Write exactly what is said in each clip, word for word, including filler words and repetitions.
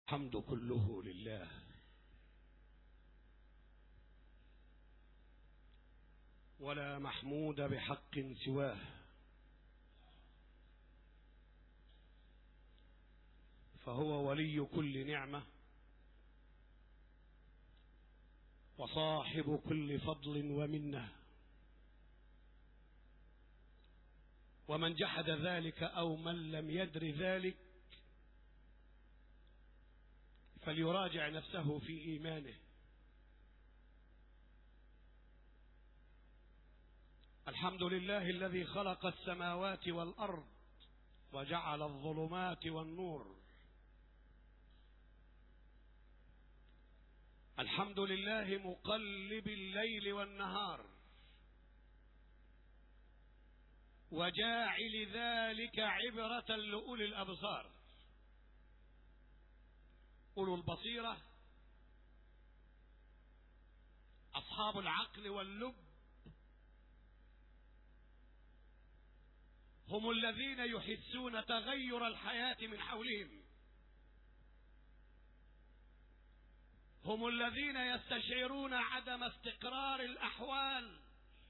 الحمد كله لله ولا محمود بحق سواه، فهو ولي كل نعمة وصاحب كل فضل ومنة، ومن جحد ذلك أو من لم يدر ذلك فليراجع نفسه في إيمانه. الحمد لله الذي خلق السماوات والأرض وجعل الظلمات والنور. الحمد لله مقلب الليل والنهار وجاعل ذلك عبرة لأولي الأبصار. أولو البصيرة أصحاب العقل واللب هم الذين يحسون تغير الحياة من حولهم، هم الذين يستشعرون عدم استقرار الأحوال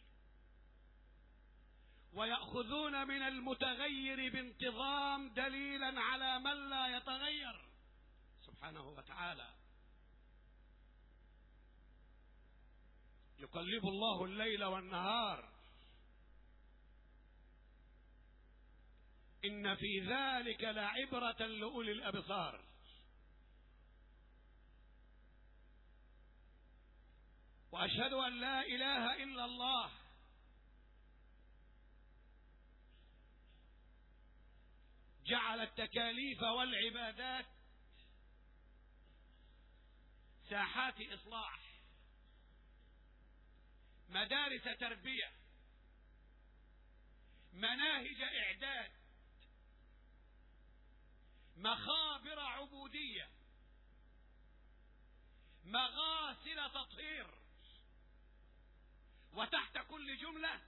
ويأخذون من المتغير بانتظام دليلا على من لا يتغير سبحانه وتعالى. يقلب الله الليل والنهار، إن في ذلك لعبرة لأولي الأبصار. وأشهد أن لا إله إلا الله جعل التكاليف والعبادات ساحات إصلاح، مدارس تربية، مناهج إعداد، مخابر عبودية، مغاسل تطهير، وتحت كل جملة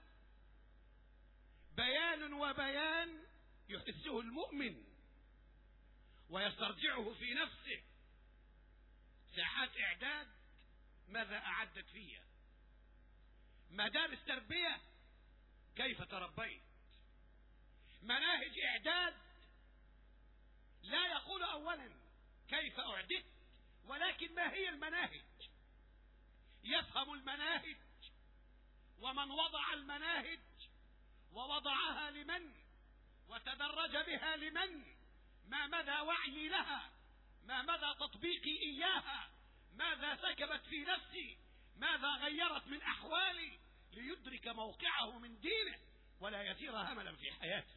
بيان وبيان يحسه المؤمن ويسترجعه في نفسه. ساحات إعداد، ماذا أعدت فيها؟ مدارس تربية، كيف تربيت؟ مناهج إعداد، لا يقول أولا كيف أعددت، ولكن ما هي المناهج. يفهم المناهج ومن وضع المناهج ووضعها لمن وتدرج بها لمن، ما مدى وعي لها، ما مدى تطبيقي إياها، ماذا سكبت في نفسي، ماذا غيرت من أحوالي ليدرك موقعه من دينه ولا يسير هملا في حياته.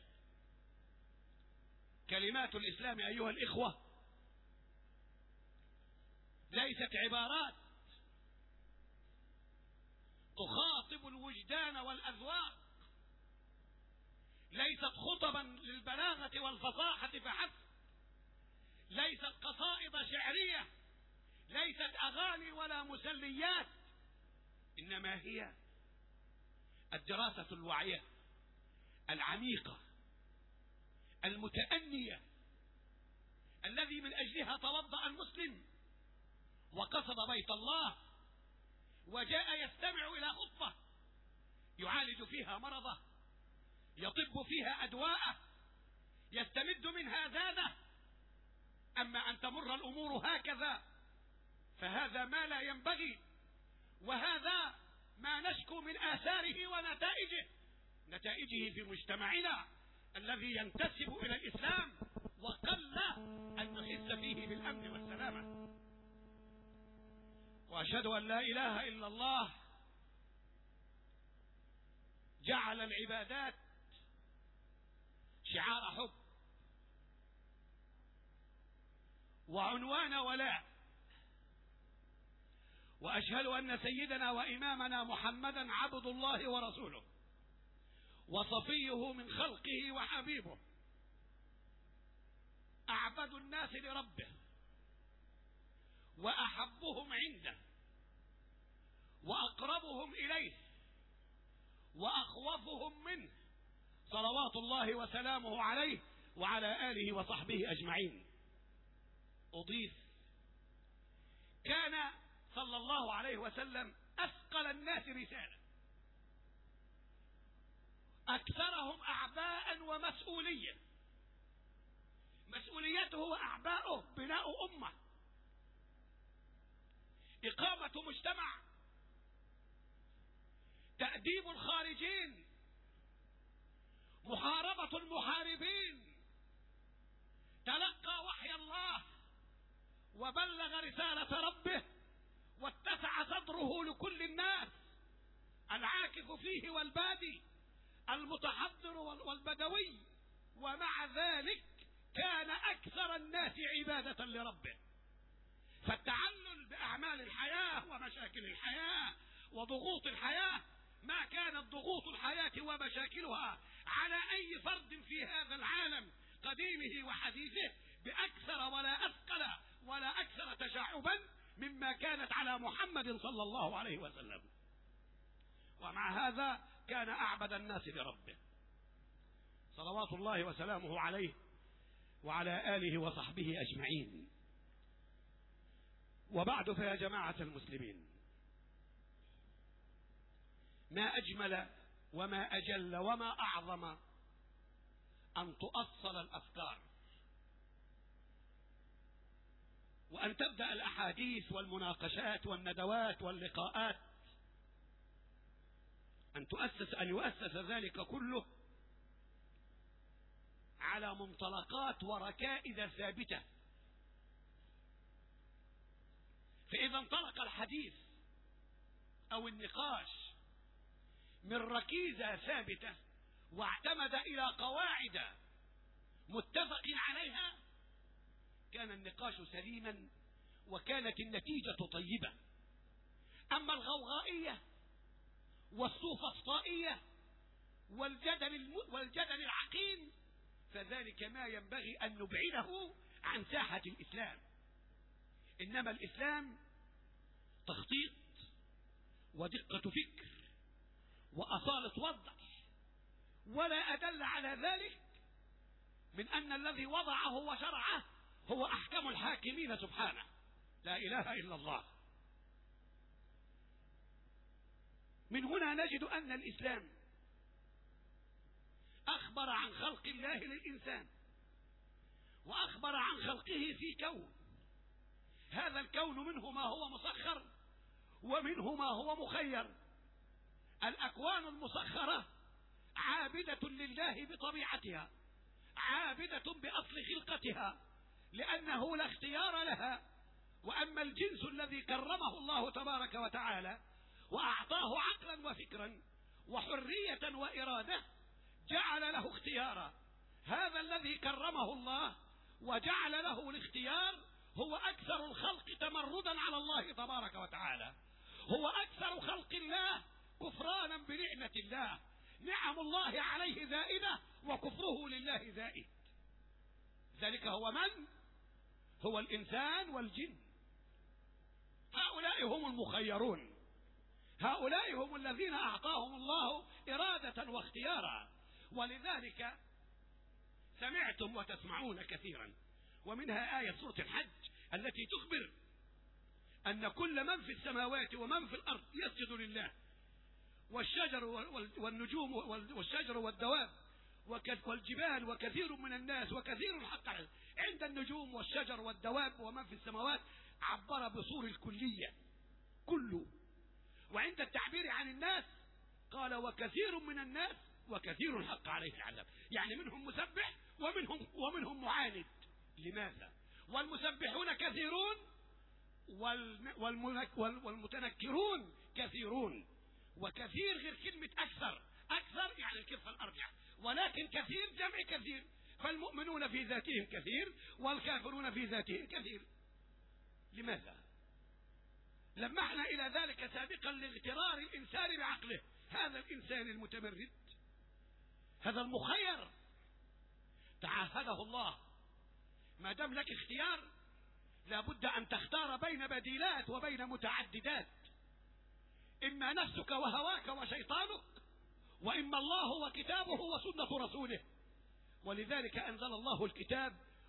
كلمات الإسلام أيها الإخوة ليست عبارات تخاطب الوجدان والأذواق، ليست خطبا للبلاغة والفصاحة فحسب، ليست قصائد شعرية، ليست أغاني ولا مسليات، إنما هي الدراسة الوعية العميقة المتأنية الذي من أجلها توضأ المسلم وقصد بيت الله وجاء يستمع إلى خطبة يعالج فيها مرضه، يطب فيها أدواءه، يستمد منها زاده. أما أن تمر الأمور هكذا فهذا ما لا ينبغي، وهذا ما نشكو من آثاره ونتائجه، نتائجه في مجتمعنا الذي ينتسب إلى الإسلام وقل أن نحس فيه بالأمن والسلامة. وأشهد أن لا إله إلا الله جعل العبادات شعار حب وعنوان ولاء. وأشهد أن سيدنا وإمامنا محمدا عبد الله ورسوله وصفيه من خلقه وحبيبه، أعبد الناس لربه وأحبهم عنده وأقربهم إليه وأخوفهم منه، صلوات الله وسلامه عليه وعلى آله وصحبه أجمعين. أضيف كان صلى الله عليه وسلم أثقل الناس رسالة، أكثرهم أعباء ومسؤولية. مسؤوليته وأعباؤه بناء أمة، إقامة مجتمع، تأديب الخارجين، محاربة المحاربين. تلقى وحي الله وبلغ رسالة ربه واتسع صدره لكل الناس، العاكف فيه والبادي، المتحضر والبدوي، ومع ذلك كان أكثر الناس عبادة لربه. فالتعلل بأعمال الحياة ومشاكل الحياة وضغوط الحياة، ما كانت ضغوط الحياة ومشاكلها على أي فرد في هذا العالم قديمه وحديثه بأكثر ولا أثقل ولا أكثر تشعبا مما كانت على محمد صلى الله عليه وسلم. ومع هذا كان أعبد الناس لربه صلوات الله وسلامه عليه وعلى آله وصحبه أجمعين. وبعد، فيا جماعة المسلمين، ما أجمل وما أجل وما أعظم أن تؤصل الأفكار وأن تبدأ الأحاديث والمناقشات والندوات واللقاءات، أن تؤسس أن يؤسس ذلك كله على منطلقات وركائز ثابتة. فإذا انطلق الحديث أو النقاش من ركيزة ثابتة واعتمد إلى قواعد متفق عليها، كان النقاش سليما وكانت النتيجة طيبة. أما الغوغائية والسوفسطائية والجدل والجدل العقيم فذلك ما ينبغي أن نبعده عن ساحة الإسلام. إنما الإسلام تخطيط ودقة فكر وأصالة وضع، ولا أدل على ذلك من أن الذي وضعه وشرعه هو أحكم الحاكمين سبحانه، لا إله إلا الله. من هنا نجد أن الإسلام أخبر عن خلق الله للإنسان، وأخبر عن خلقه في كون، هذا الكون منه ما هو مسخر ومنه ما هو مخير. الأكوان المسخرة عابدة لله بطبيعتها، عابدة بأصل خلقتها لأنه لا اختيار لها. وأما الجنس الذي كرمه الله تبارك وتعالى وأعطاه عقلا وفكرا وحرية وإرادة جعل له اختيارا، هذا الذي كرمه الله وجعل له الاختيار هو أكثر الخلق تمردا على الله تبارك وتعالى، هو أكثر خلق الله كفرانا بنعمة الله. نعم الله عليه زائدة وكفره لله زائد. ذلك هو من؟ هو الإنسان والجن. هؤلاء هم المخيرون، هؤلاء هم الذين أعطاهم الله إرادة واختيارا. ولذلك سمعتم وتسمعون كثيرا، ومنها آية سورة الحج التي تخبر أن كل من في السماوات ومن في الأرض يسجد لله، والشجر والنجوم والشجر والدواب والجبال وكثير من الناس وكثير حتى عند النجوم والشجر والدواب ومن في السماوات عبر بصور الكلية كله، وعند التعبير عن الناس قال وكثير من الناس وكثير حق عليه العذاب، يعني منهم مسبح ومنهم ومنهم معاند. لماذا؟ والمسبحون كثيرون والمتنكرون كثيرون. وكثير غير كلمة أكثر، أكثر يعني الكفة الأرجح، ولكن كثير جمع كثير. فالمؤمنون في ذاتهم كثير والكافرون في ذاتهم كثير. لماذا؟ لمحنا إلى ذلك سابقا لاغترار الإنسان بعقله. هذا الإنسان المتمرد، هذا المخير تعهده الله، ما دام لك اختيار لابد أن تختار بين بديلات وبين متعددات، إما نفسك وهواك وشيطانك، وإما الله وكتابه وسنة رسوله. ولذلك أنزل الله الكتاب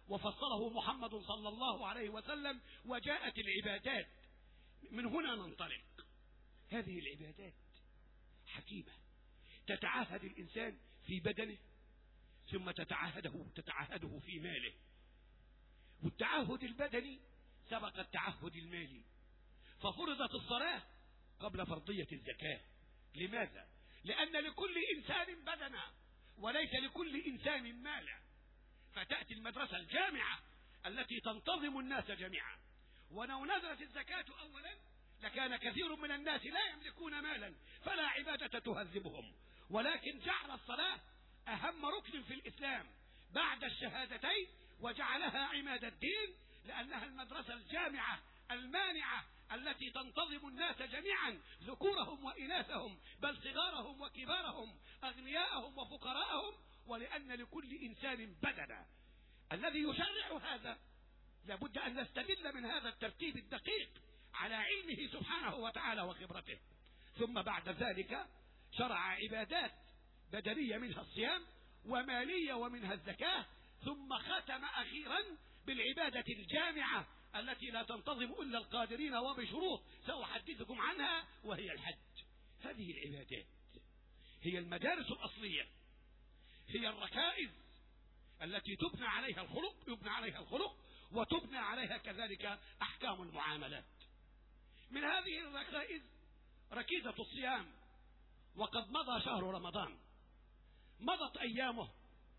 وفصله محمد صلى الله عليه وسلم، وجاءت العبادات. من هنا ننطلق. هذه العبادات حكيمة تتعاهد الإنسان في بدنه، ثم تتعاهده تتعاهده في ماله. والتعاهد البدني سبق التعهد المالي، ففرضت الصلاة قبل فرضية الزكاة. لماذا؟ لأن لكل إنسان بدنا وليس لكل إنسان مالا. فتأتي المدرسة الجامعة التي تنتظم الناس جميعا. ولو نزلت الزكاة أولا لكان كثير من الناس لا يملكون مالا فلا عبادة تهذبهم، ولكن جعل الصلاة أهم ركن في الإسلام بعد الشهادتين، وجعلها عماد الدين، لأنها المدرسة الجامعة المانعة التي تنتظم الناس جميعا، ذكورهم وإناثهم، بل صغارهم وكبارهم، أغنياءهم وفقراءهم. ولأن لكل إنسان بدنا. الذي يشرع هذا لابد أن نستدل من هذا الترتيب الدقيق على علمه سبحانه وتعالى وخبرته. ثم بعد ذلك شرع عبادات بدنية منها الصيام، ومالية ومنها الزكاة، ثم ختم أخيرا بالعبادة الجامعة التي لا تنتظم إلا القادرين وبشروط سأحدثكم عنها، وهي الحج. هذه العبادات هي المدارس الأصلية، هي الركائز التي تبنى عليها الخلق يبنى عليها الخلق وتبنى عليها كذلك أحكام المعاملات. من هذه الركائز ركيزة الصيام، وقد مضى شهر رمضان، مضت أيامه،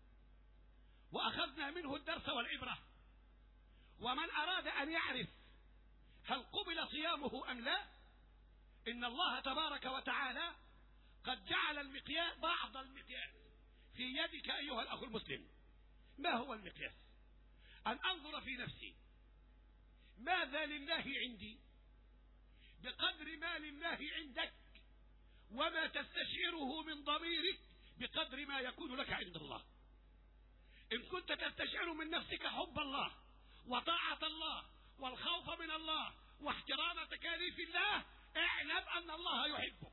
وأخذنا منه الدرس والعبرة. ومن أراد أن يعرف هل قبل صيامه أم لا، إن الله تبارك وتعالى قد جعل المقياس، بعض المقياس في يدك أيها الأخ المسلم. ما هو المقياس؟ أن أنظر في نفسي ماذا لله عندي بقدر ما لله عندك، وما تستشعره من ضميرك بقدر ما يكون لك عند الله. إن كنت تستشعر من نفسك حب الله وطاعة الله والخوف من الله واحترام تكاليف الله، اعلم أن الله يحبك.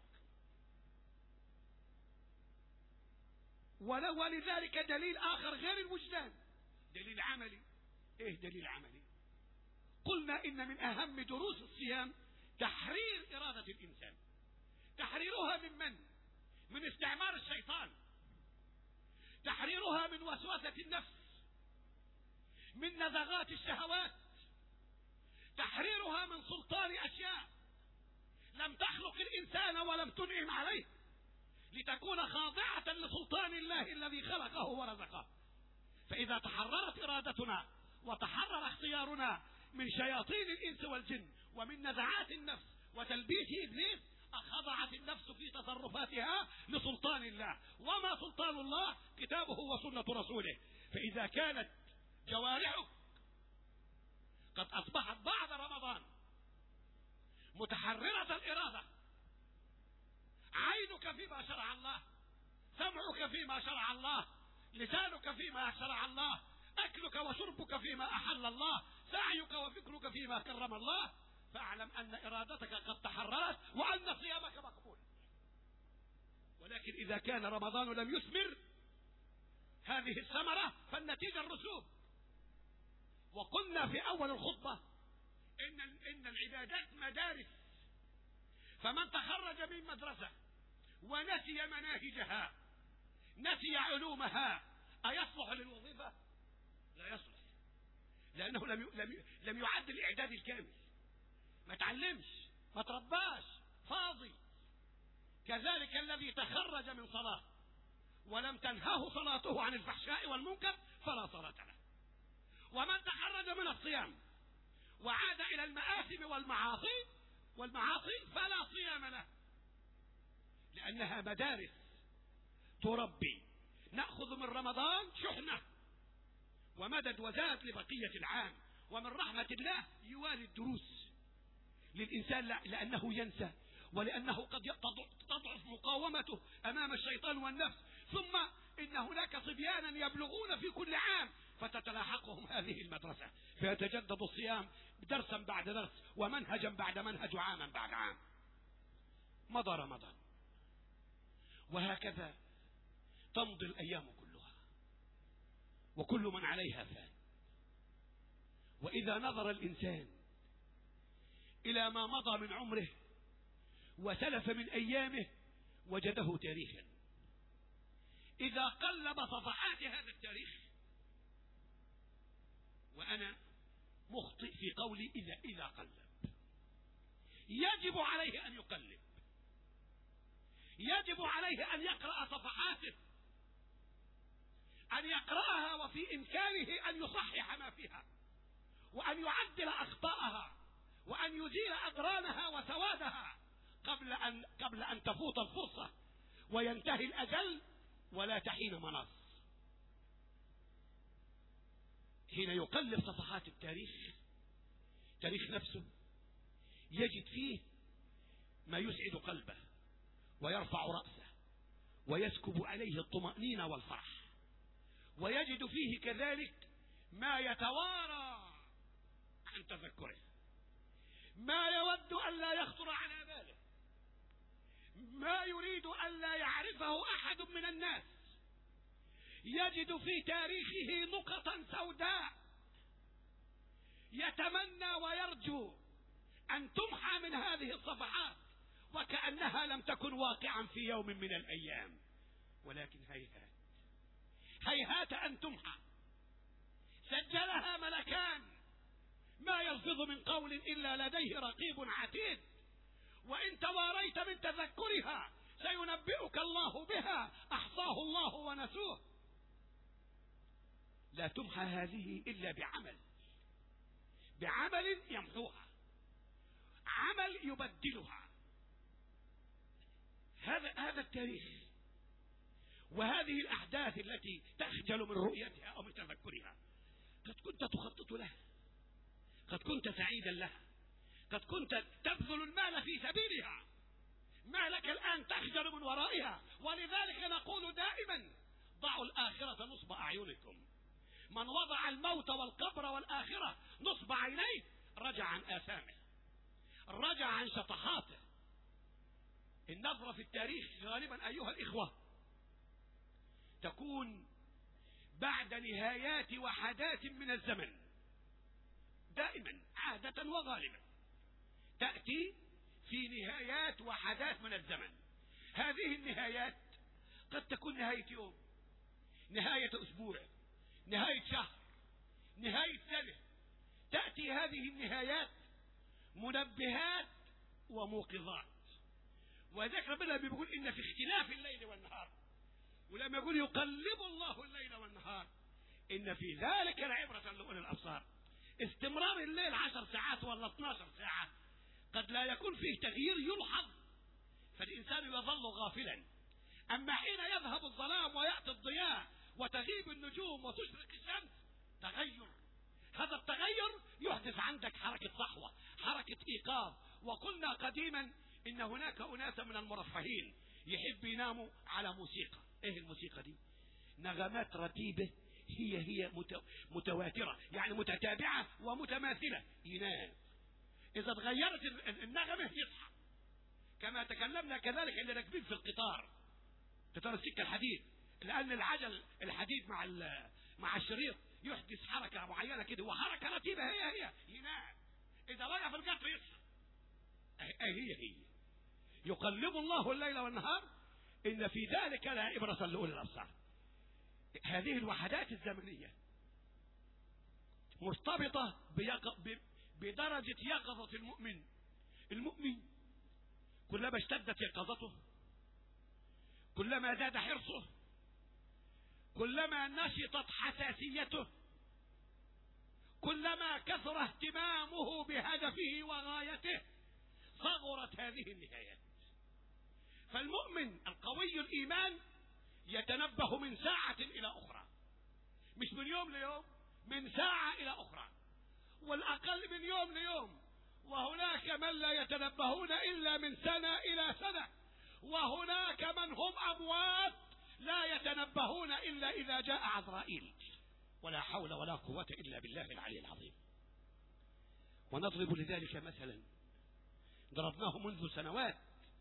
ولذلك دليل آخر غير الوجدان، دليل عملي. ايه دليل عملي؟ قلنا إن من أهم دروس الصيام تحرير إرادة الإنسان. تحريرها من من؟ من استعمار الشيطان، تحريرها من وسوسة النفس، من نزغات الشهوات، تحريرها من سلطان أشياء لم تخلق الإنسان ولم تنعم عليه لتكون خاضعة لسلطان الله الذي خلقه ورزقه. فإذا تحررت إرادتنا وتحرر اختيارنا من شياطين الإنس والجن ومن نزعات النفس وتلبيس إبليس، أخضعت النفس في تصرفاتها لسلطان الله. وما سلطان الله؟ كتابه وسنة رسوله. فإذا كانت جوارحك قد أصبحت بعد رمضان متحررة الإرادة، عينك فيما شرع الله، سمعك فيما شرع الله، لسانك فيما شرع الله، أكلك وشربك فيما أحل الله، سعيك وفكرك فيما كرم الله، فاعلم أن إرادتك قد تحررت وأن صيامك مقبول. ولكن إذا كان رمضان لم يثمر هذه الثمرة فالنتيجة الرسوب. وقلنا في أول الخطبة إن إن العبادات مدارس، فمن تخرج من مدرسة ونسي مناهجها، نسي علومها، أيصلح للوظيفة؟ لا يصلح، لأنه لم لم لم يعد الإعداد الكامل، ما تعلمش، ما ترباش، فاضي. كذلك الذي تخرج من صلاة ولم تنهه صلاته عن الفحشاء والمنكر فلا صلاة له. ومن تخرج من الصيام وعاد إلى المآثم والمعاصي والمعاصي فلا صيام له، لأنها مدارس تربي. نأخذ من رمضان شحنة ومدد وزاد لبقية العام، ومن رحمة الله يوالي الدروس للإنسان لأنه ينسى، ولأنه قد تضعف مقاومته أمام الشيطان والنفس. ثم إن هناك صبيانا يبلغون في كل عام فتتلاحقهم هذه المدرسة، فيتجدد الصيام درسا بعد درس ومنهجا بعد منهج وعاما بعد عام. مضى رمضان، وهكذا تمضي الأيام كلها، وكل من عليها فان. وإذا نظر الإنسان إلى ما مضى من عمره وسلف من أيامه وجده تاريخا. إذا قلب صفحات هذا التاريخ، وأنا مخطئ في قولي إذا إذا قلب، يجب عليه أن يقلب، يجب عليه أن يقرأ صفحاته، أن يقرأها وفي إمكانه أن يصحح ما فيها، وأن يعدل أخطاءها، وأن يزيل أدرانها وسوادها قبل أن قبل أن تفوت الفرصة وينتهي الأجل ولا تحين مناص. حين يقلب صفحات التاريخ، تاريخ نفسه، يجد فيه ما يسعد قلبه ويرفع رأسه ويسكب عليه الطمأنينة والفرح، ويجد فيه كذلك ما يتوارى عن تذكره، ما يود أن لا يخطر على باله، ما يريد أن لا يعرفه أحد من الناس. يجد في تاريخه نقطا سوداء يتمنى ويرجو أن تمحى من هذه الصفحات وكأنها لم تكن واقعا في يوم من الأيام، ولكن هيهات هيهات أن تمحى. سجلها ملكان، ما يلفظ من قول إلا لديه رقيب عتيد، وإن تواريت من تذكرها سينبئك الله بها، أحصاه الله ونسوه. لا تمحى هذه إلا بعمل، بعمل يمحوها، عمل يبدلها. هذا هذا التاريخ وهذه الأحداث التي تخجل من رؤيتها أو من تذكرها، قد كنت تخطط لها، قد كنت سعيدا لها، قد كنت تبذل المال في سبيلها، ما لك الآن تخجل من ورائها. ولذلك نقول دائما: ضعوا الآخرة نصب أعينكم. من وضع الموت والقبر والآخرة نصب عينيه رجع عن آثامه، رجع عن شطحاته. النظرة في التاريخ غالبا أيها الإخوة تكون بعد نهايات وحدات من الزمن، دائما عادة وغالبا تأتي في نهايات وحدات من الزمن. هذه النهايات قد تكون نهاية يوم، نهاية أسبوع، نهاية شهر، نهاية سنة. تأتي هذه النهايات منبهات وموقظات. وذلك ربنا بيقول إن في اختلاف الليل والنهار، ولما يقول يقلب الله الليل والنهار إن في ذلك لعبرة لأولي الأبصار. استمرار الليل عشر ساعات ولا اثناشر ساعة قد لا يكون فيه تغيير يلحظ، فالإنسان يظل غافلا. أما حين يذهب الظلام ويأتي الضياء وتغيب النجوم وتشرق الشمس، تغير. هذا التغير يحدث عندك حركة صحوة، حركة إيقاظ. وقلنا قديما إن هناك أناس من المرفهين يحب يناموا على موسيقى. إيه الموسيقى دي؟ نغمات رتيبة هي هي متواترة، يعني متتابعة ومتماثلة، ينام. إذا تغيرت النغمة يصحى. كما تكلمنا كذلك اللي راكبين في القطار، قطار السكة الحديد، لأن العجل الحديد مع مع الشريط يحدث حركة معينة كده، وحركة رتيبة هي هي، ينام. إذا وقف القطر يصحى. هي هي يقلب الله الليل والنهار إن في ذلك لعبرة لأولي الأبصار. هذه الوحدات الزمنية مرتبطة بدرجة يقظة المؤمن. المؤمن كلما اشتدت يقظته، كلما زاد حرصه، كلما نشطت حساسيته، كلما كثر اهتمامه بهدفه وغايته، صغرت هذه النهايات. فالمؤمن القوي الإيمان يتنبه من ساعة إلى أخرى، مش من يوم ليوم، من ساعة إلى أخرى، والأقل من يوم ليوم. وهناك من لا يتنبهون إلا من سنة إلى سنة، وهناك من هم أموات لا يتنبهون إلا إذا جاء عزرائيل. ولا حول ولا قوة إلا بالله العلي العظيم. ونضرب لذلك مثلا ضربناه منذ سنوات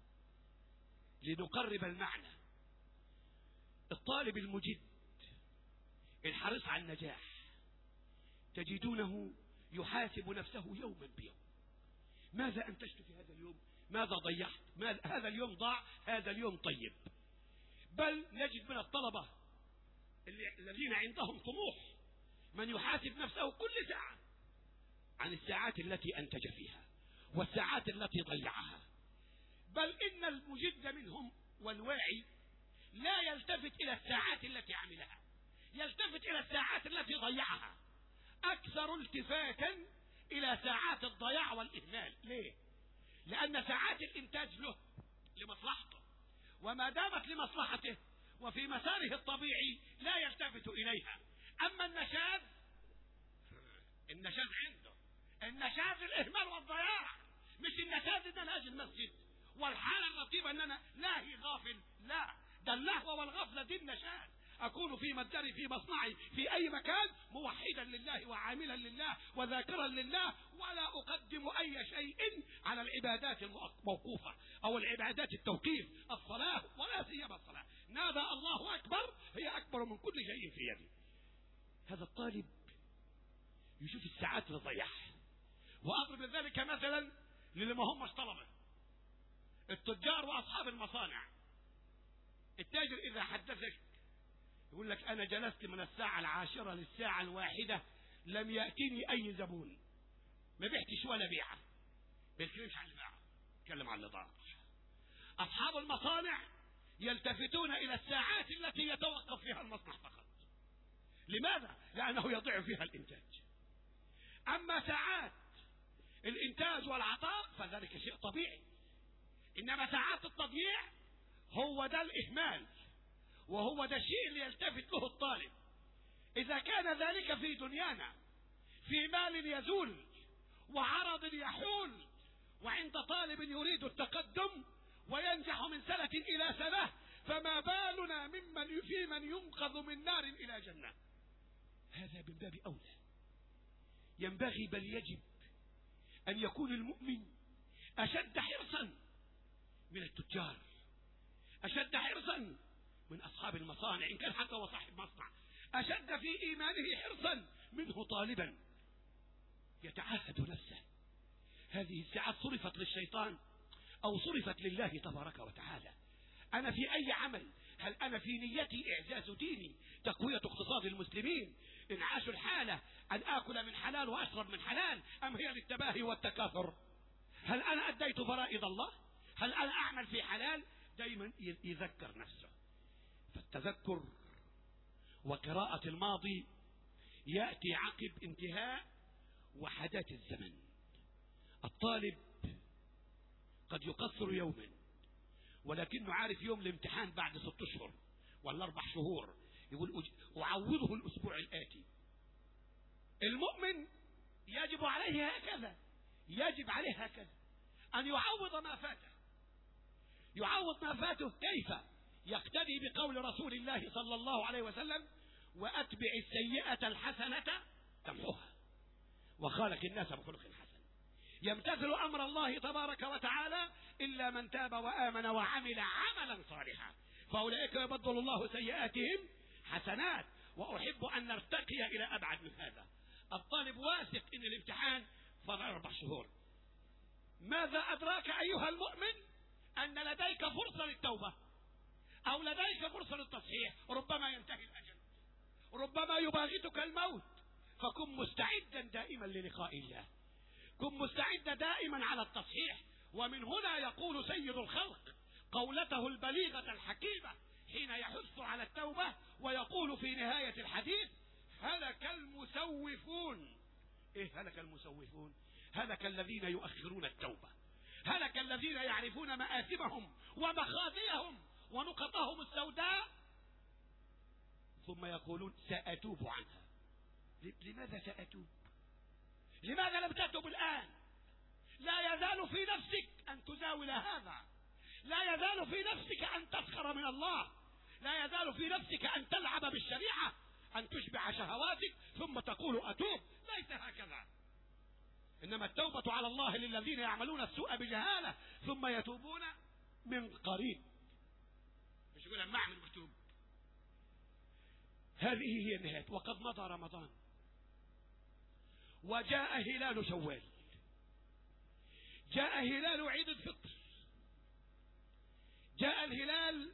لنقرب المعنى. الطالب المجد الحريص على النجاح تجدونه يحاسب نفسه يوما بيوم. ماذا أنتجت في هذا اليوم؟ ماذا ضيعت؟ ماذا هذا اليوم ضاع، هذا اليوم طيب. بل نجد من الطلبة الذين عندهم طموح من يحاسب نفسه كل ساعة عن الساعات التي أنتج فيها والساعات التي ضيعها. بل إن المجد منهم والواعي لا يلتفت إلى الساعات التي عملها، يلتفت إلى الساعات التي ضيعها أكثر التفاتا إلى ساعات الضياع والإهمال. ليه؟ لأن ساعات الإنتاج له لمصلحته، وما دامت لمصلحته وفي مساره الطبيعي لا يلتفت إليها. أما النشاذ، النشاذ عنده النشاذ الإهمال والضياع، مش النشاذ إن أنا أجي المسجد والحالة اللطيفة أن أنا لاهي غافل. لا، ده اللهوة والغفلة دي النشاذ. أكون في متجري في مصنعي في أي مكان موحدا لله وعاملا لله وذاكرا لله، ولا أقدم أي شيء على العبادات الموقوفة أو العبادات التوقيف، الصلاة ولا سيما الصلاة. نادى الله أكبر هي أكبر من كل شيء في يدي. هذا الطالب يشوف الساعات اللي ضيعها. وأضرب ذلك مثلا للي ما همش طلبة، التجار وأصحاب المصانع. التاجر إذا حدثك يقول لك أنا جلست من الساعة العاشرة للساعة الواحدة لم يأتيني أي زبون، ما بيحكيش ولا بيعة، بيتكلمش عن البيعة، بيتكلم عن الإضاعة. أصحاب المصانع يلتفتون إلى الساعات التي يتوقف فيها المصنع فقط. لماذا؟ لأنه يضيع فيها الإنتاج. أما ساعات الإنتاج والعطاء فذلك شيء طبيعي، إنما ساعات التضييع هو ده الإهمال، وهو ده الشيء اللي يلتفت له الطالب. إذا كان ذلك في دنيانا في مال يزول وعرض يحول، وعند طالب يريد التقدم وينجح من سنة إلى سنة، فما بالنا ممن في من ينقذ من نار إلى جنة. هذا من باب أولى. ينبغي بل يجب أن يكون المؤمن أشد حرصا من التجار، أشد حرصا من أصحاب المصانع إن كان حتى هو صاحب مصنع، أشد في إيمانه حرصا منه طالبا يتعهد نفسه. هذه الساعات صرفت للشيطان أو صرفت لله تبارك وتعالى. أنا في أي عمل، هل أنا في نيتي إعزاز ديني، تقوية اقتصاد المسلمين، انعاش الحالة، أن آكل من حلال وأشرب من حلال، أم هي للتباهي والتكاثر؟ هل أنا أديت فرائض الله؟ هل أنا أعمل في حلال؟ دايما يذكر نفسه. فالتذكر وقراءة الماضي يأتي عقب انتهاء وحدات الزمن. الطالب قد يقصر يوما ولكنه عارف يوم الامتحان بعد ست اشهر ولا اربع شهور، يقول أعوضه الأسبوع الآتي. المؤمن يجب عليه هكذا، يجب عليه هكذا أن يعوض ما فاته. يعوض ما فاته كيف؟ يقتدي بقول رسول الله صلى الله عليه وسلم: وأتبع السيئة الحسنة تمحوها وخالق الناس بخلق حسن. يمتثل أمر الله تبارك وتعالى إلا من تاب وآمن وعمل عملا صالحا، فأولئك يبدل الله سيئاتهم حسنات. وأحب أن نرتقي إلى أبعد من هذا. الطالب واثق إن الامتحان فضل أربع شهور. ماذا أدراك أيها المؤمن أن لديك فرصة للتوبة أو لديك فرصة للتصحيح؟ ربما ينتهي الأجل، ربما يباغتك الموت، فكن مستعدا دائما للقاء الله، كن مستعدا دائما على التصحيح. ومن هنا يقول سيد الخلق قولته البليغة الحكيمة حين يحث على التوبة ويقول في نهاية الحديث: هلك المسوفون. ايه هلك المسوفون؟ هلك الذين يؤخرون التوبة، هلك الذين يعرفون مآثمهم ومخاذيهم ونقطهم السوداء ثم يقولون سأتوب عنها. لماذا سأتوب؟ لماذا لم تتوب الآن؟ لا يزال في نفسك أن تزاول هذا، لا يزال في نفسك أن تسخر من الله، لا يزال في نفسك أن تلعب بالشريعة، أن تشبع شهواتك ثم تقول أتوب. ليس هكذا. إنما التوبة على الله للذين يعملون السوء بجهالة ثم يتوبون من قريب. مش يقول لما أعمل مكتوب. هذه هي النهاية. وقد مضى رمضان وجاء هلال شوال، جاء هلال عيد الفطر، جاء الهلال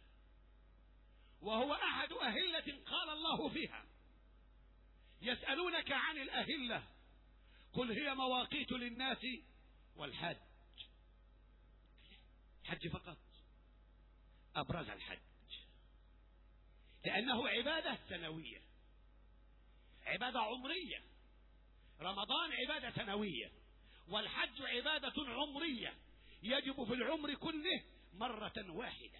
وهو أحد أهلة قال الله فيها: يسألونك عن الأهلة قل هي مواقيت للناس والحج. الحج فقط أبرز الحج لأنه عبادة سنوية، عبادة عمرية. رمضان عبادة سنوية، والحج عبادة عمرية يجب في العمر كله مرة واحدة.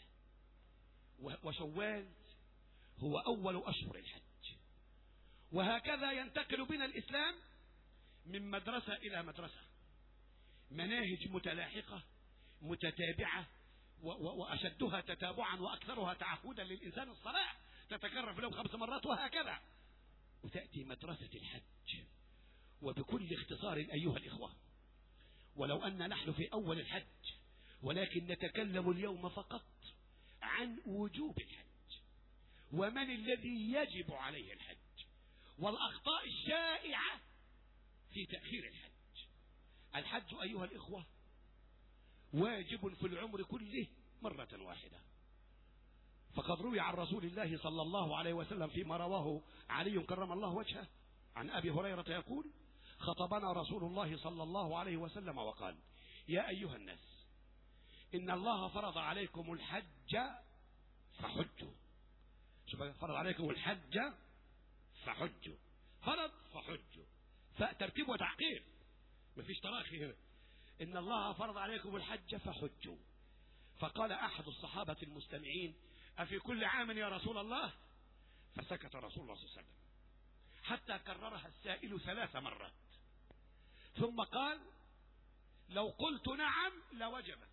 وشوال هو أول أشهر الحج. وهكذا ينتقل بنا الإسلام من مدرسة إلى مدرسة، مناهج متلاحقة متتابعة، وأشدها تتابعا وأكثرها تعهدا للإنسان الصلاة تتكرر في اليوم خمس مرات وهكذا. وتأتي مدرسة الحج، وبكل اختصار أيها الإخوة، ولو أن نحن في أول الحج ولكن نتكلم اليوم فقط عن وجوب الحج ومن الذي يجب عليه الحج والأخطاء الشائعة في تأخير الحج. الحج أيها الإخوة واجب في العمر كله مرة واحدة. فقد روي عن رسول الله صلى الله عليه وسلم فيما رواه علي كرم الله وجهه عن أبي هريرة يقول: خطبنا رسول الله صلى الله عليه وسلم وقال: يا أيها الناس إن الله فرض عليكم الحج فحجوا. شوف، فرض عليكم الحج فحجوا، فرض فحجوا، فترتيب وتعقيب، مفيش تراخي هنا. إن الله فرض عليكم الحج فحجوا. فقال أحد الصحابة المستمعين: أفي كل عام يا رسول الله؟ فسكت رسول الله صلى الله عليه وسلم حتى كررها السائل ثلاث مرات، ثم قال: لو قلت نعم لوجبت،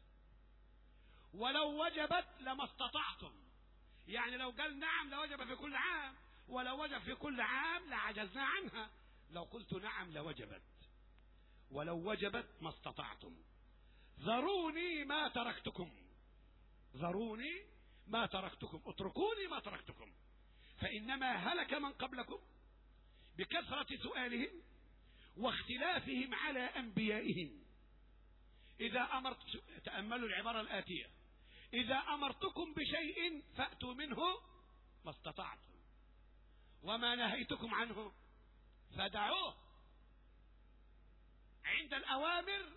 ولو وجبت لما استطعتم. يعني لو قال نعم لوجب في كل عام، ولو وجب في كل عام لعجزنا عنها. لو قلت نعم لوجبت، ولو وجبت ما استطعتم. ذروني ما تركتكم، ذروني ما تركتكم، اتركوني ما تركتكم. فإنما هلك من قبلكم بكثرة سؤالهم واختلافهم على أنبيائهم. إذا أمرت، تأملوا العبارة الآتية: إذا أمرتكم بشيء فأتوا منه ما استطعتم، وما نهيتكم عنه فدعوه. عند الأوامر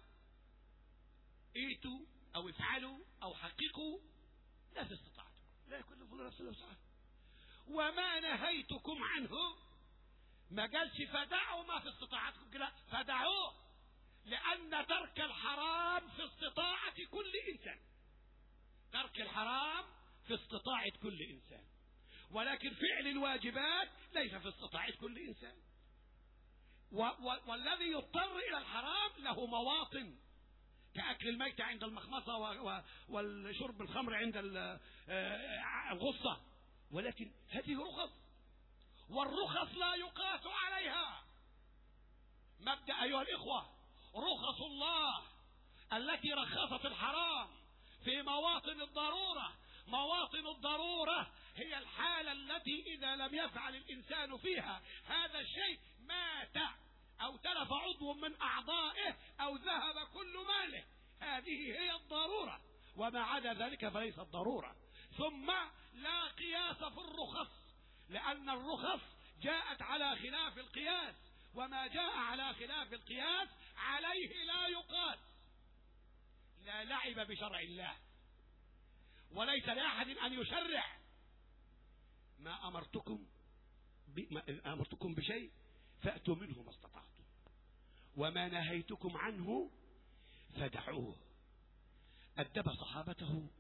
ائتوا أو افعلوا أو حققوا لا استطعتم، لا يكلف الله نفسا إلا وسعها. وما نهيتكم عنه ما قالش فدعوا ما في استطاعتكم، لا، فدعوه، لأن ترك الحرام في استطاعة كل إنسان، ترك الحرام في استطاعة كل إنسان، ولكن فعل الواجبات ليس في استطاعة كل إنسان. و و والذي يضطر إلى الحرام له مواطن، كأكل الميت عند المخمصة والشرب الخمر عند الغصة، ولكن هذه رخص، والرخص لا يقاس عليها. مبدأ أيها الإخوة، رخص الله التي رخصت الحرام في مواطن الضرورة. مواطن الضرورة هي الحالة التي إذا لم يفعل الإنسان فيها هذا الشيء مات أو تلف عضو من أعضائه أو ذهب كل ماله، هذه هي الضرورة، وما عدا ذلك فليس الضرورة. ثم لا قياس في الرخص، لأن الرخص جاءت على خلاف القياس، وما جاء على خلاف القياس عليه لا يقاس. لا لعب بشرع الله، وليس لأحد أن يشرع. ما أمرتكم ما أمرتكم بشيء فأتوا منه ما استطعتم، وما نهيتكم عنه فدعوه. أدب صحابته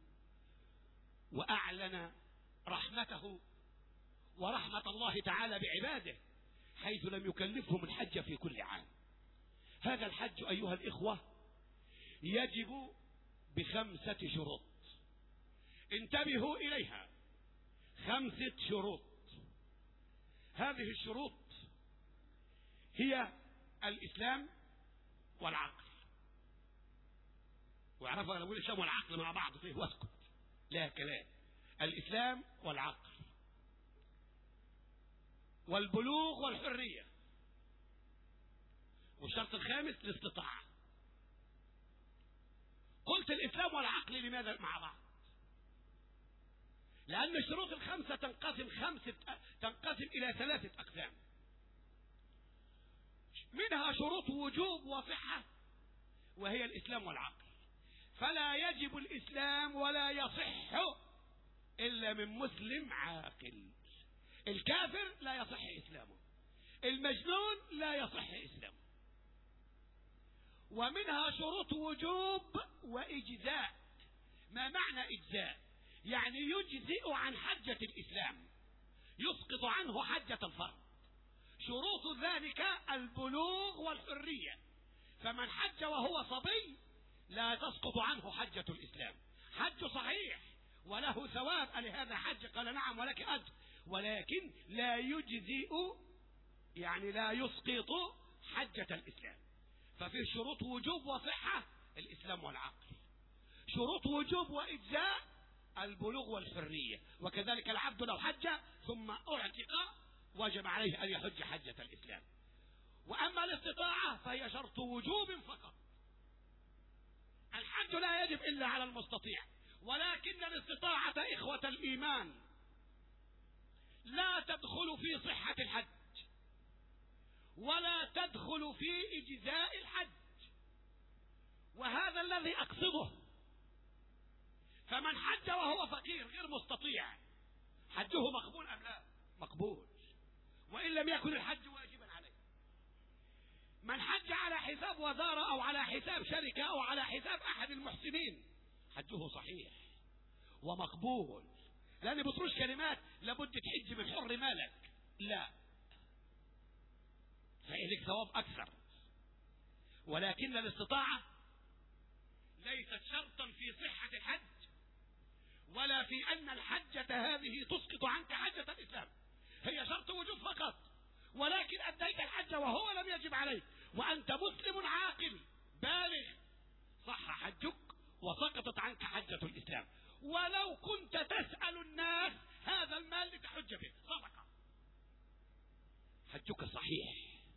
وأعلن رحمته ورحمة الله تعالى بعباده حيث لم يكلفهم الحج في كل عام. هذا الحج أيها الإخوة يجب بخمسة شروط، انتبهوا إليها، خمسة شروط. هذه الشروط هي الإسلام والعقل. وعرفوا أنا أقول الإسلام والعقل مع بعض فيه واسكت، لا كلام. الإسلام والعقل والبلوغ والحرية والشرط الخامس الاستطاعة. قلت الإسلام والعقل لماذا مع بعض؟ لأن الشروط الخمسة تنقسم خمسة تنقسم إلى ثلاثة أقسام، منها شروط وجوب وصحة وهي الإسلام والعقل. فلا يجب الإسلام ولا يصح إلا من مسلم عاقل. الكافر لا يصح إسلامه، المجنون لا يصح إسلامه. ومنها شروط وجوب وإجزاء. ما معنى إجزاء؟ يعني يجزئ عن حجة الإسلام، يسقط عنه حجة الفرض. شروط ذلك البلوغ والحرية، فمن حج وهو صبي لا تسقط عنه حجة الإسلام، حج صحيح وله ثواب، لهذا حج قال نعم ولك أجر، ولكن لا يجزئ يعني لا يسقط حجة الإسلام. ففي شروط وجوب وصحة الإسلام والعقل، شروط وجوب وإجزاء البلوغ والحرية. وكذلك العبد لو حج ثم أعتق وجب عليه أن يحج حجة الإسلام. وأما الاستطاعة فهي شرط وجوب فقط. الحج لا يجب إلا على المستطيع، ولكن الاستطاعة إخوة الإيمان لا تدخل في صحة الحج ولا تدخل في إجزاء الحج، وهذا الذي أقصده. فمن حج وهو فقير غير مستطيع حجه مقبول أم لا؟ مقبول، وإن لم يكن الحج واجبا عليه. من حج على حساب وزارة أو على حساب شركة أو على حساب أحد المحسنين حجه صحيح ومقبول، لأن بتروش كلمات لابد تحج من حر مالك، لا، فإليك ثواب أكثر. ولكن الاستطاعة ليست شرطا في صحة الحج ولا في أن الحجة هذه تسقط عنك حجة الإسلام، هي شرط وجوب فقط. ولكن أديت الحج وهو لم يجب عليك وأنت مسلم عاقل بالغ، صح حجك وسقطت عنك حجة الإسلام، ولو كنت تسأل الناس هذا المال لتحج به صدقة، حجك صحيح.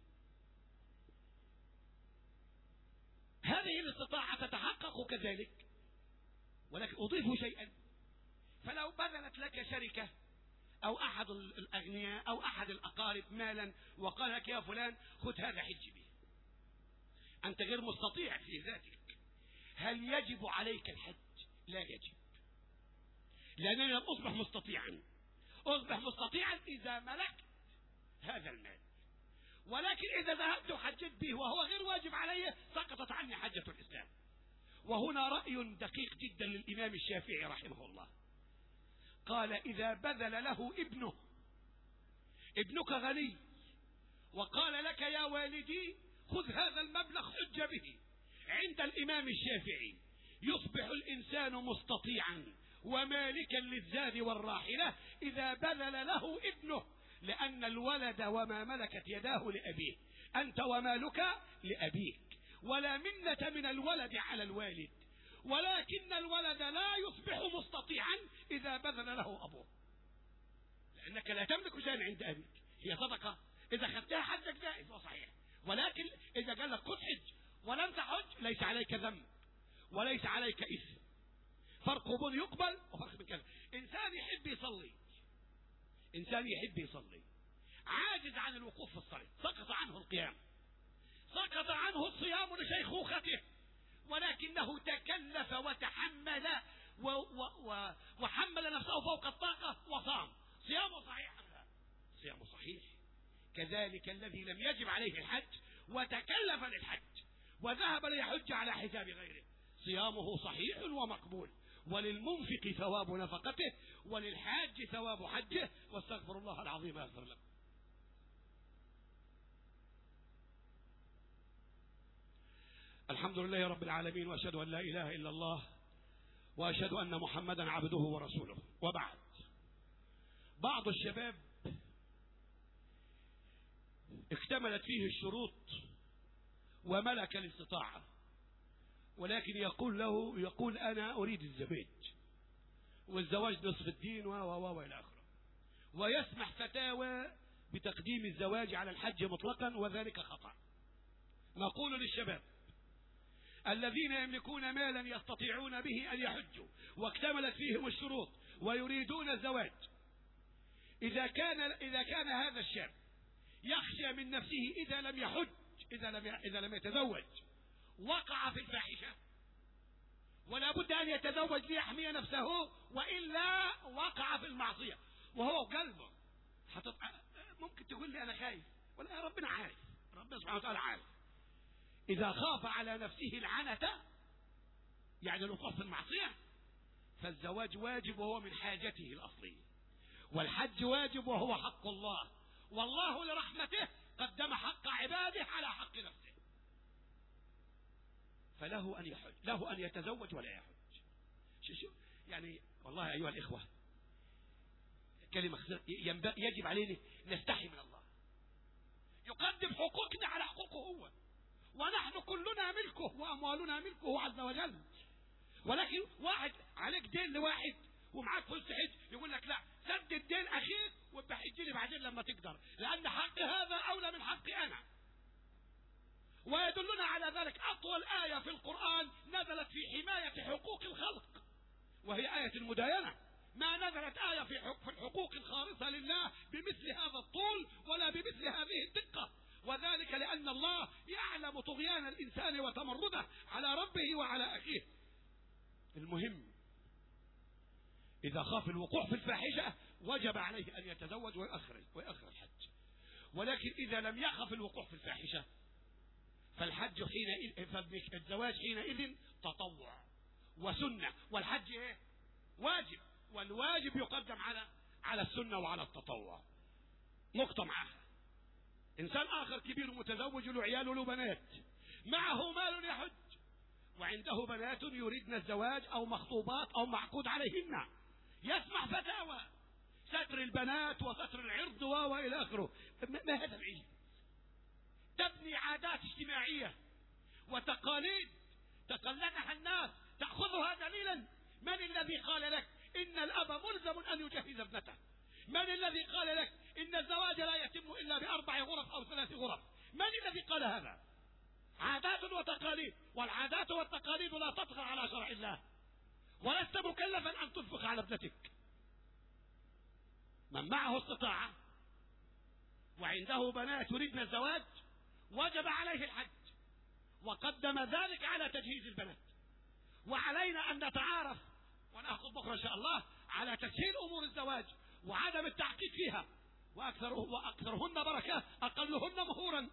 هذه الاستطاعة تتحقق كذلك. ولكن أضيف شيئا، فلو بذلت لك شركة أو أحد الأغنياء أو أحد الأقارب مالا وقال لك يا فلان خذ هذا حج به، أنت غير مستطيع في ذاتك، هل يجب عليك الحج؟ لا يجب، لأنني لم أصبح مستطيعا. أصبح مستطيعا إذا ملكت هذا المال، ولكن إذا ذهبت وحجت به وهو غير واجب عليه سقطت عني حجة الإسلام. وهنا رأي دقيق جدا للإمام الشافعي رحمه الله، قال إذا بذل له ابنه، ابنك غني وقال لك يا والدي خذ هذا المبلغ حج به، عند الإمام الشافعي يصبح الإنسان مستطيعا ومالكا للزاد والراحلة إذا بذل له ابنه، لأن الولد وما ملكت يداه لأبيه، أنت ومالك لأبيك، ولا منة من الولد على الوالد، ولكن الولد لا يصبح مستطيعا إذا بذل له أبوه، لأنك لا تملك شيئا عند أبيك، هي صدقة، إذا خدتها حجك جائز وصحيح. ولكن إذا قال لك خذ حج ولم تحج ليس عليك ذنب وليس عليك إثم. فرق بين يقبل وفرق بين كذا. إنسان يحب يصلي، إنسان يحب يصلي عاجز عن الوقوف في الصلاة، سقط عنه القيام، سقط عنه الصيام لشيخوخته، ولكنه تكلف وتحمل و و و وحمل نفسه فوق الطاقة وصام، صيامه صحيح أم لا؟ صيامه صحيح. كذلك الذي لم يجب عليه الحج وتكلف للحج وذهب ليحج على حساب غيره صيامه صحيح ومقبول، وللمنفق ثواب نفقته وللحاج ثواب حجه، واستغفر الله العظيم يغفر لكم. الحمد لله رب العالمين، وأشهد أن لا إله إلا الله، وأشهد أن محمدا عبده ورسوله. وبعد، بعض الشباب اكتملت فيه الشروط وملك الاستطاعة، ولكن يقول له يقول أنا أريد الزواج، والزواج نصف الدين و و و إلى آخره، ويسمح فتاوى بتقديم الزواج على الحج مطلقا، وذلك خطأ. نقول للشباب الذين يملكون مالا يستطيعون به أن يحجوا واكتملت فيهم الشروط ويريدون الزواج، إذا كان إذا كان هذا الشاب يخشى من نفسه إذا لم يحج، إذا لم إذا لم يتزوج وقع في الفاحشة، ولا بد أن يتزوج ليحمي نفسه، وإلا وقع في المعصية وهو قلبه. ممكن تقول لي أنا خايف، ولا ربنا عارف، ربنا سبحانه وتعالى عارف. إذا خاف على نفسه العنة يعني الوقوع في المعصية، فالزواج واجب وهو من حاجته الأصلية، والحج واجب وهو حق الله، والله لرحمته قدم حق عباده على حق نفسه، فله أن يحج، له أن يتزوج ولا يحج. شو شو يعني والله أيها الإخوة كلمة يجب علينا نستحي من الله، يقدم حقوقنا على حقوقه هو، ونحن كلنا ملكه وأموالنا ملكه عز وجل. ولكن واحد عليك دين لواحد ومعاك فلوس تحج، يقول لك لا سدد دين أخيك وبحج لي بعدين لما تقدر، لأن حق هذا أولى من حقي أنا. ويدلنا على ذلك أطول آية في القرآن نزلت في حماية حقوق الخلق، وهي آية المداينة. ما نزلت آية في الحقوق الخالصة لله بمثل هذا الطول ولا بمثل هذه الدقة، وذلك لأن الله يعلم طغيان الإنسان وتمرده على ربه وعلى أخيه. المهم إذا خاف الوقوع في الفاحشة وجب عليه أن يتزوج ويؤخر ويؤخر الحج. ولكن إذا لم يخف الوقوع في الفاحشة فالحج حينئذ، فالزواج حينئذ تطوع وسنة، والحج إيه؟ واجب، والواجب يقدم على على السنة وعلى التطوع. نقطة معها إنسان آخر كبير متزوج له عيال له بنات، معه مال يحج وعنده بنات يريدن الزواج أو مخطوبات أو معقود عليهن، يسمع فتاوى ستر البنات وستر العرض وإلى آخره. ما هذا العلم؟ تبني عادات اجتماعية وتقاليد تقلدها الناس تأخذها دليلا. من الذي قال لك إن الأب ملزم أن يجهز ابنته؟ من الذي قال لك إن الزواج لا يتم إلا بأربع غرف أو ثلاث غرف؟ من الذي قال هذا؟ عادات وتقاليد، والعادات والتقاليد لا تطغى على شرع الله، ولست مكلفا أن تنفق على ابنتك. من معه استطاعة وعنده بنات يريدن الزواج وجب عليه الحج، وقدم ذلك على تجهيز البنات. وعلينا أن نتعارف ونأخذ بكرة إن شاء الله على تسهيل أمور الزواج وعدم التعقيد فيها، وأكثر وأكثرهن بركة أقلهن مهورا.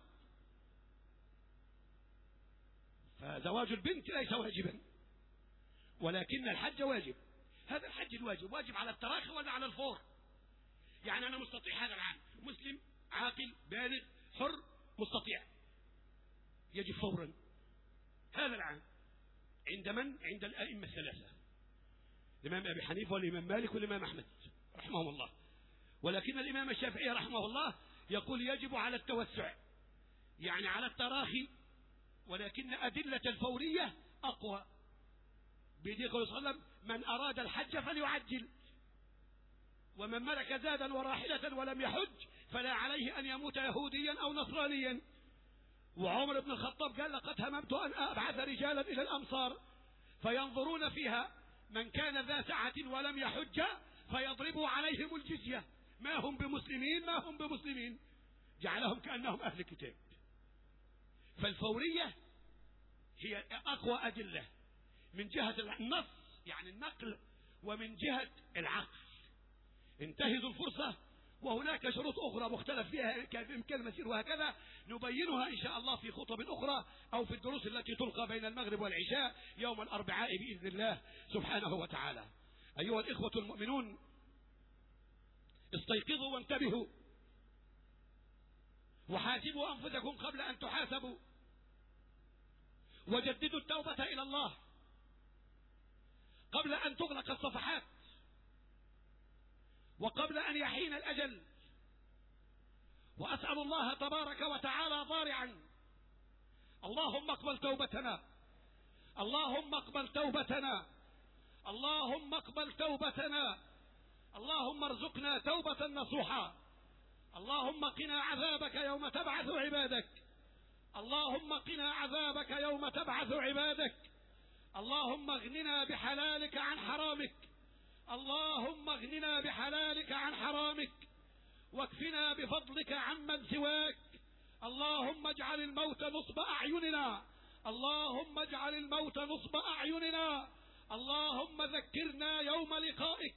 فزواج البنت ليس واجبا، ولكن الحج واجب. هذا الحج الواجب واجب على التراخي ولا على الفور؟ يعني أنا مستطيع هذا العام، مسلم عاقل بالغ حر مستطيع، يجب فورا هذا العام. عند من؟ عند الأئمة الثلاثة، الإمام أبي حنيفة والإمام مالك والإمام أحمد رحمهم الله. ولكن الإمام الشافعي رحمه الله يقول يجب على التوسع، يعني على التراخي، ولكن أدلة الفورية أقوى. بيدي قول صلى الله عليه وسلم من أراد الحج فليعجل، ومن ملك زادا وراحلة ولم يحج فلا عليه أن يموت يهوديا أو نصرانيا. وعمر بن الخطاب قال لقد هممت أن أبعث رجالا إلى الأمصار فينظرون فيها من كان ذا سعة ولم يحج فيضربوا عليهم الجزية، ما هم بمسلمين ما هم بمسلمين، جعلهم كأنهم أهل كتاب. فالفورية هي أقوى أدلة من جهة النص يعني النقل، ومن جهة العقل. انتهزوا الفرصة، وهناك شروط أخرى مختلف فيها كيف المسير، وهكذا نبينها إن شاء الله في خطب أخرى أو في الدروس التي تلقى بين المغرب والعشاء يوم الأربعاء بإذن الله سبحانه وتعالى. أيها الإخوة المؤمنون، استيقظوا وانتبهوا وحاسبوا أنفسكم قبل أن تحاسبوا، وجددوا التوبة إلى الله قبل أن تغلق الصفحات وقبل أن يحين الأجل. وأسأل الله تبارك وتعالى ضارعا اللهم اقبل توبتنا، اللهم اقبل توبتنا، اللهم اقبل توبتنا، اللهم ارزقنا توبة نصوحا، اللهم قنا عذابك يوم تبعث عبادك. اللهم قنا عذابك يوم تبعث عبادك. اللهم اغننا بحلالك عن حرامك. اللهم اغننا بحلالك عن حرامك، واكفنا بفضلك عمن سواك. اللهم اجعل الموت نصب أعيننا. اللهم اجعل الموت نصب أعيننا. اللهم ذكرنا يوم لقائك.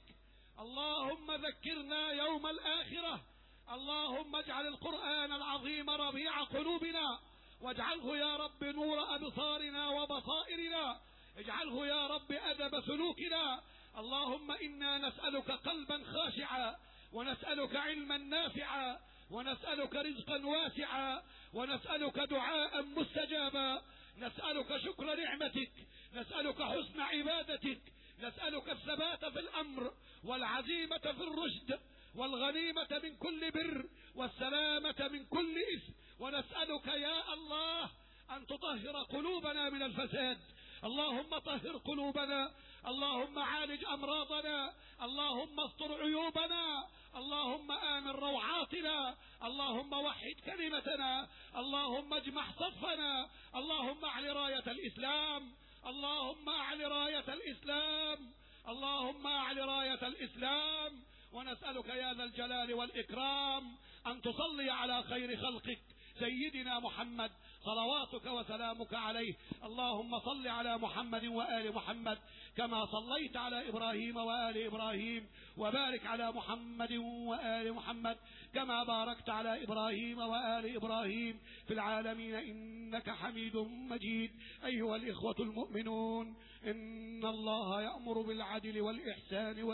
اللهم ذكرنا يوم الآخرة. اللهم اجعل القرآن العظيم ربيع قلوبنا، واجعله يا رب نور أبصارنا وبصائرنا. اجعله يا رب أدب سلوكنا. اللهم إنا نسألك قلبا خاشعا، ونسألك علما نافعا، ونسألك رزقا واسعا، ونسألك دعاء مستجابا. نسألك شكر نعمتك، نسألك حسن عبادتك، نسألك الثبات في الأمر، والعزيمة في الرشد، والغنيمة من كل بر، والسلامة من كل إثم. ونسألك يا الله أن تطهر قلوبنا من الفساد. اللهم طهر قلوبنا. اللهم عالج أمراضنا. اللهم استر عيوبنا. اللهم آمن روعاتنا. اللهم وحد كلمتنا. اللهم اجمع صفنا. اللهم اعل راية الإسلام. اللهم اعل راية الإسلام. اللهم اعل راية الإسلام. ونسألك يا ذا الجلال والإكرام أن تصلي على خير خلقك سيدنا محمد صلواتك وسلامك عليه. اللهم صل على محمد وآل محمد كما صليت على إبراهيم وآل إبراهيم، وبارك على محمد وآل محمد كما باركت على إبراهيم وآل إبراهيم في العالمين إنك حميد مجيد. أيها الإخوة المؤمنون، إن الله يأمر بالعدل والإحسان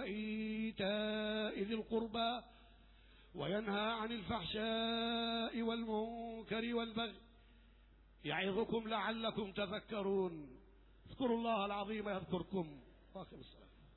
وإيتاء ذي القربى، وينهى عن الفحشاء والمنكر والبغي، يعظكم لعلكم تذكرون. اذكروا الله العظيم يذكركم. واقم الصلاة.